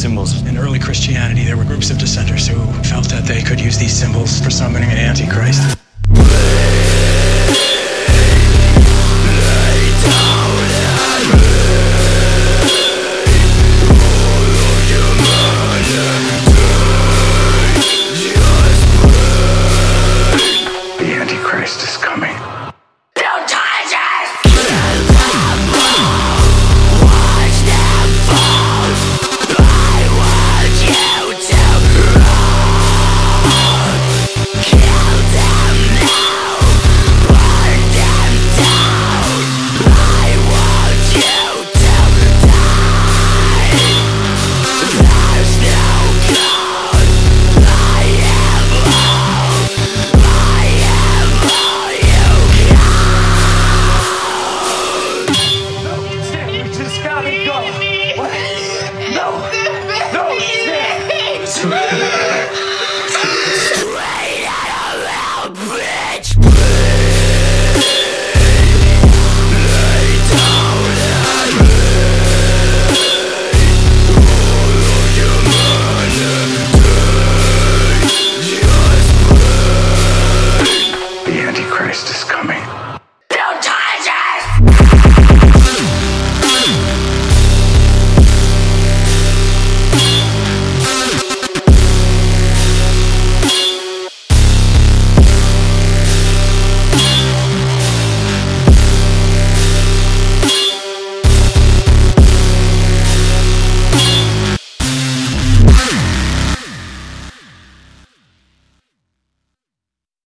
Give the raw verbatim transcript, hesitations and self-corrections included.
symbols? In early Christianity, there were groups of dissenters who felt that they could use these symbols for summoning an Antichrist.